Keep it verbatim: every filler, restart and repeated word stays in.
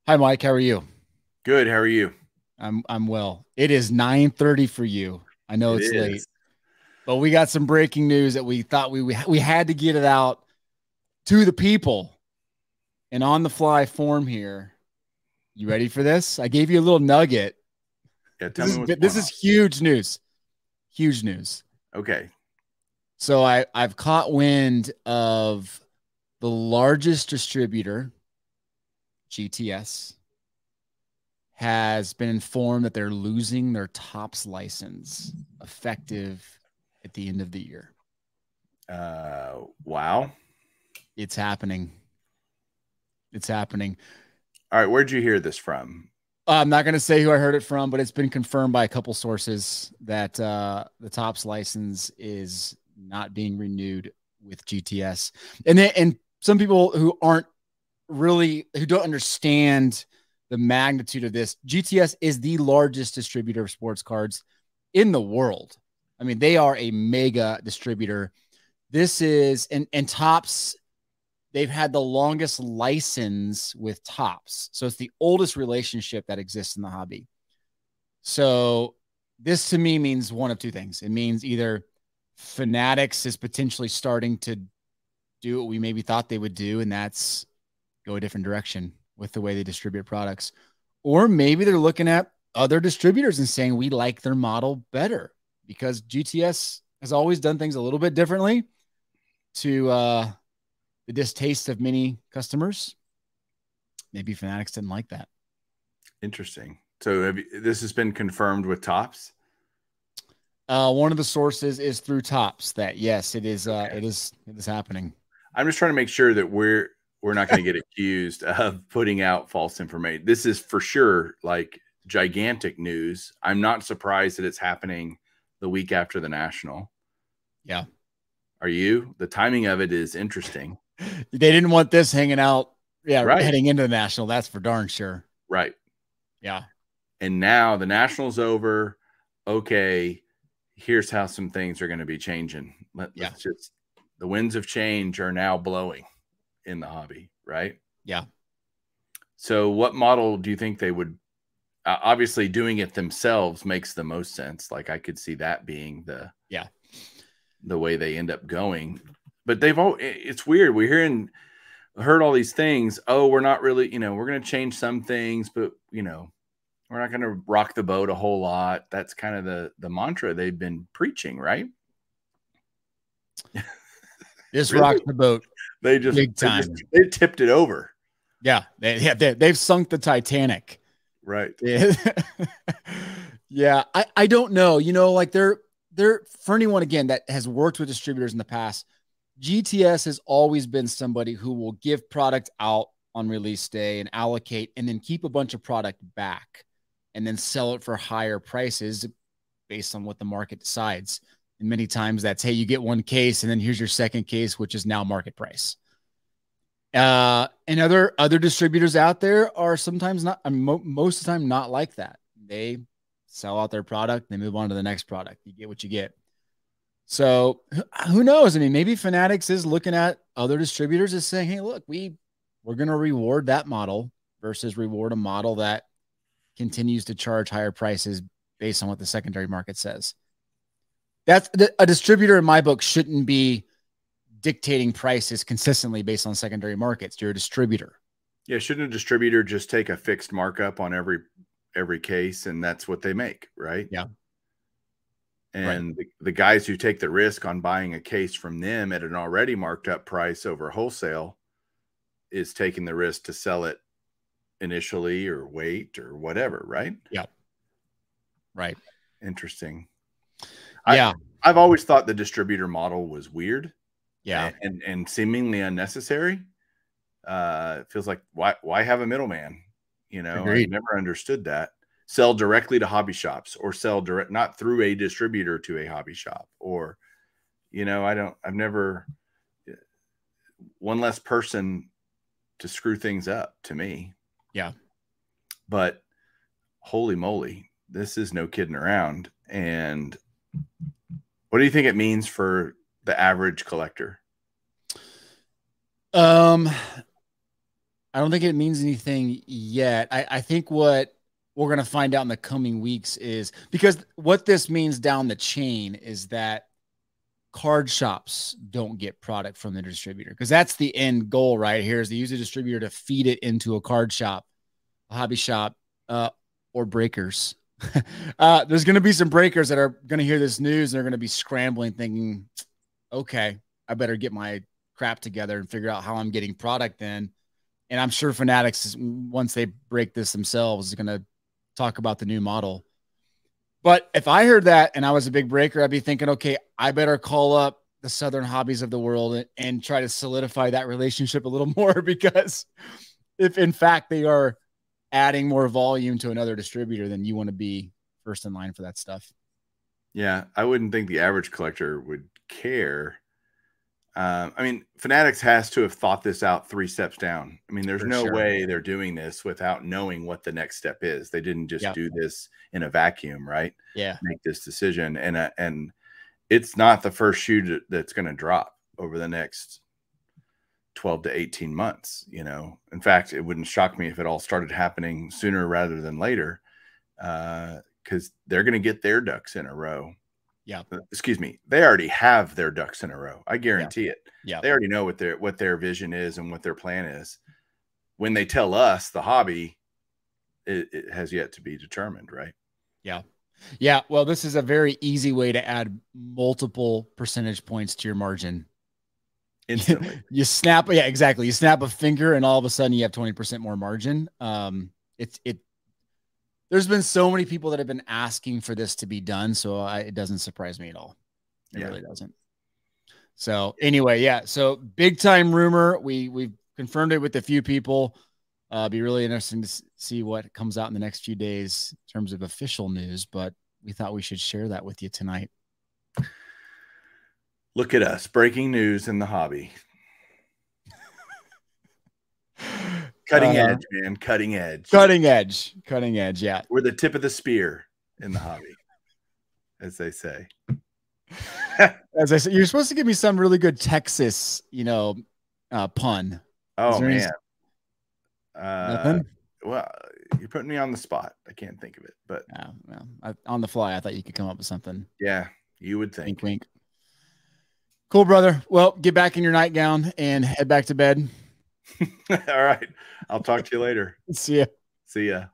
Hi, Mike. How are you? Good. How are you? I'm I'm well. It is nine thirty for you. I know It it's late, is. but we got some breaking news that we thought we we, we had to get it out to the people in on the fly form here. You ready for this? I gave you a little nugget. Yeah. This Tell me is what's this going is on. huge news. Huge news. Okay. So I I've caught wind of the largest distributor, G T S, has been informed that they're losing their tops license effective at the end of the year. Uh, wow. It's happening. It's happening. All right. Where'd you hear this from? Uh, I'm not going to say who I heard it from, but it's been confirmed by a couple sources that uh, the tops license is not being renewed with G T S. And then, and some people who aren't really who don't understand the magnitude of this, G T S is the largest distributor of sports cards in the world. I mean, they are a mega distributor. This is and and Tops, they've had the longest license with Tops. So it's the oldest relationship that exists in the hobby. So this to me means one of two things. It means either Fanatics is potentially starting to do what we maybe thought they would do, and that's go a different direction with the way they distribute products. Or maybe they're looking at other distributors and saying we like their model better because G T S has always done things a little bit differently to uh, the distaste of many customers. Maybe Fanatics didn't like that. Interesting. So have you, this has been confirmed with Tops? Uh, one of the sources is through Tops that yes, it is. Uh, Okay. it is. It is happening. I'm just trying to make sure that we're we're not going to get accused of putting out false information. This is for sure like gigantic news. I'm not surprised that it's happening the week after the national. Yeah, Are you? The timing of it is interesting. they didn't want this hanging out. Yeah, Right. heading into the national. That's for darn sure. Right. Yeah, And now the national's over. Okay, here's how some things are going to be changing. Let, yeah, let's just the winds of change are now blowing in the hobby, right? yeah. So, what model do you think they would? Uh, obviously, doing it themselves makes the most sense. Like I could see that being the Yeah. the way they end up going. But they've all it's weird. We're hearing heard all these things. Oh, we're not really, you know, we're going to change some things, but you know, we're not going to rock the boat a whole lot. That's kind of the the mantra they've been preaching, right? This rocks Really? the boat They just big they just time. they tipped it over. Yeah. They, yeah they, they've sunk the Titanic. Right. Yeah. yeah. I, I don't know. You know, like they're, they're, for anyone again that has worked with distributors in the past, G T S has always been somebody who will give product out on release day and allocate and then keep a bunch of product back and then sell it for higher prices based on what the market decides. And many times that's, hey, you get one case and then here's your second case, which is now market price. Uh, and other other distributors out there are sometimes not, uh, mo- most of the time, not like that. They sell out their product, they move on to the next product. You get what you get. So who knows? I mean, maybe Fanatics is looking at other distributors as saying, "Hey, look, we we're going to reward that model versus reward a model that continues to charge higher prices based on what the secondary market says." That's a distributor in my book shouldn't be dictating prices consistently based on secondary markets. You're a distributor. Yeah, shouldn't a distributor just take a fixed markup on every every case and that's what they make, right? Yeah. Right. And the, the guys who take the risk on buying a case from them at an already marked up price over wholesale is taking the risk to sell it initially or wait or whatever, right? Yeah. Right. Interesting. I Yeah. I've always thought the distributor model was weird Yeah. and and, and seemingly unnecessary. Uh, it feels like why why have a middleman? You know, I've Agreed. never understood that. Sell directly to hobby shops or sell direct not through a distributor to a hobby shop or you know, I don't I've never one less person to screw things up to me. Yeah. But holy moly, this is no kidding around. And what do you think it means for the average collector? Um, I don't think it means anything yet. I, I think what we're going to find out in the coming weeks is because what this means down the chain is that card shops don't get product from the distributor, because that's the end goal right here, is to use a distributor to feed it into a card shop, a hobby shop, uh, or breakers. uh, there's going to be some breakers that are going to hear this news and they're going to be scrambling thinking, okay, I better get my crap together and figure out how I'm getting product in. And I'm sure Fanatics, once they break this themselves, is going to talk about the new model. But if I heard that and I was a big breaker, I'd be thinking, okay, I better call up the Southern Hobbies of the world and, and try to solidify that relationship a little more, because if in fact they are adding more volume to another distributor, then you want to be first in line for that stuff. Yeah, I wouldn't think the average collector would care. Um, I mean, Fanatics has to have thought this out three steps down. I mean, there's For no sure. way they're doing this without knowing what the next step is. They didn't just Yep. do this in a vacuum, right? Yeah. Make this decision. And, uh, and it's not the first shoe that's going to drop over the next twelve to eighteen months. You know, in fact, it wouldn't shock me if it all started happening sooner rather than later, uh, because they're going to get their ducks in a row. Yeah. Excuse me. They already have their ducks in a row. I guarantee yeah. it. Yeah. They already know what their what their vision is and what their plan is. When they tell us, the hobby, it, it has yet to be determined, right? Yeah. Yeah. Well, this is a very easy way to add multiple percentage points to your margin. Instantly. You snap. Yeah, exactly. You snap a finger and all of a sudden you have twenty percent more margin. Um, it's, it, there's been so many people that have been asking for this to be done. So I, it doesn't surprise me at all. It Yeah. really doesn't. So anyway, yeah. So big time rumor. We, we've confirmed it with a few people. Uh, be really interesting to see what comes out in the next few days in terms of official news, but we thought we should share that with you tonight. Look at us, breaking news in the hobby. Cutting uh, edge, man. Cutting edge. Cutting edge. Cutting edge. Yeah. We're the tip of the spear in the hobby, as they say. As I said, you're supposed to give me some really good Texas, you know, uh, pun. Oh, man. Any... Uh, Nothing? Well, you're putting me on the spot. I can't think of it, but yeah, well, I, on the fly, I thought you could come up with something. Yeah, you would think. Wink, wink. Cool, brother. Well, get back in your nightgown and head back to bed. All right. I'll talk to you later. See ya. See ya.